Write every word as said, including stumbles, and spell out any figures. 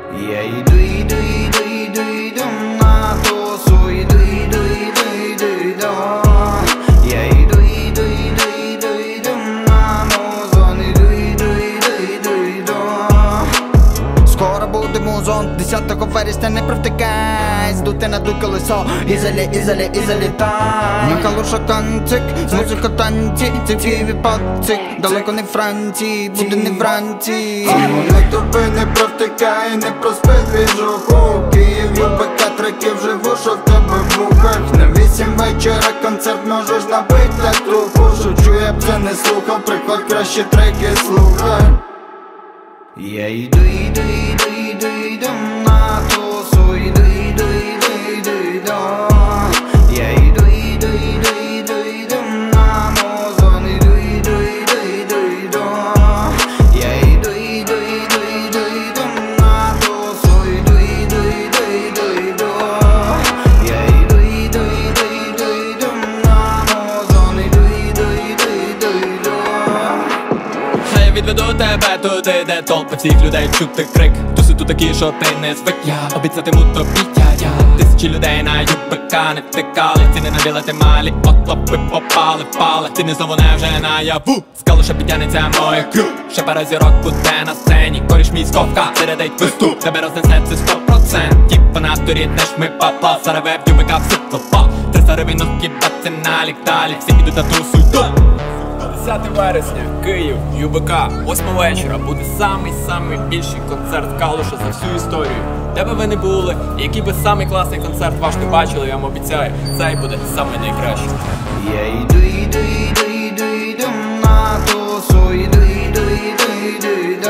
Я йду, йду, йду, йду, йду на тусу, йду, йду, йду, йду, йду. Я йду, йду, йду, йду, йду на музон, йду, йду, йду, йду, йду. Скоро буде музон, десятого вересня не провтикай. Здути на ту колесо, ізолі, ізолі, і залітай. На калушах танцик, з музикою танці, це в Києві пацик. Далеко не Франції, буде не вранці. Не тобі не провтикай, не проспи двіжуху. Київ, ЮБК, треки вже вушо в тебе в вухах. На вісім вечора концерт можеш набити труху. Шучу, я б це не слухав, приходь краще треки слухай. Я йду, йду, йду, йду, йду на тусу, йду, йду, йду, йду, йду. Я йду, йду, йду, йду, йду на музон, йду, йду, йду, йду, йду. Я йду, йду, йду, йду, йду на тусу, йду, йду, йду, йду, йду. Я йду, йду, йду, йду, йду на музон, йду, йду, йду, йду, йду. А я відведу тебе туди, де толпи всіх людей чути крик. Туси тут такі, що ти не звик. Я обіцятиму тобі я-я. Тисячі людей на ЮБК не втикали. Ціни на білети малі, от хлопи попали, пали. Ти не знову не вже наяву. З калуша підтягнеться моє крю. Ще пара зірок буде на сцені. Коріш мій сковка, середить виступ. Тебе рознесе це сто процентів. По натурі ріднеш ми папа. Зараз веб ЮБК все толпа. Триста ревінок кібаться на лікталі. Всі підуть на тусу, йду. десяте вересня, Київ, ЮБК, восьма вечора. Буде самий-самий більший концерт Калуша за всю історію. Де би ви не були, і який би самий класний концерт ваш не бачили, я вам обіцяю, цей буде самий найкращий. Я йду, йду, йду, йду, йду на тусу, йду, йду, йду, йду, йду.